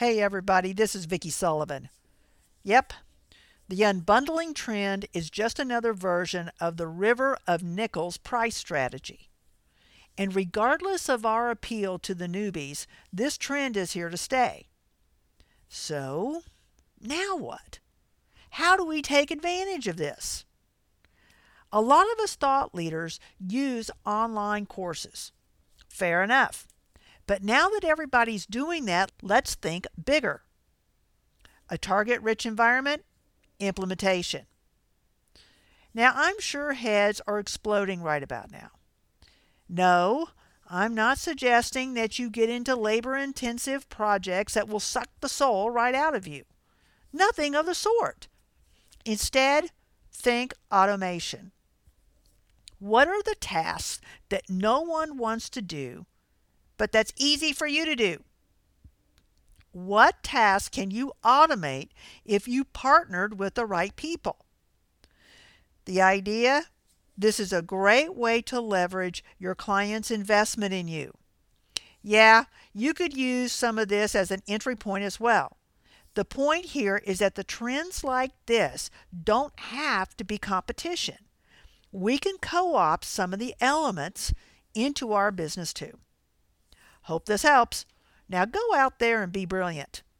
Hey everybody, this is Vicki Sullivan. Yep, the unbundling trend is just another version of the river of nickels price strategy. And regardless of our appeal to the newbies, this trend is here to stay. So, now what? How do we take advantage of this? A lot of us thought leaders use online courses. Fair enough. But now that everybody's doing that, let's think bigger. A target-rich environment, implementation. Now, I'm sure heads are exploding right about now. No, I'm not suggesting that you get into labor-intensive projects that will suck the soul right out of you. Nothing of the sort. Instead, think automation. What are the tasks that no one wants to do, but that's easy for you to do? What tasks can you automate if you partnered with the right people? The idea? This is a great way to leverage your client's investment in you. Yeah, you could use some of this as an entry point as well. The point here is that the trends like this don't have to be competition. We can co-opt some of the elements into our business too. Hope this helps. Now go out there and be brilliant.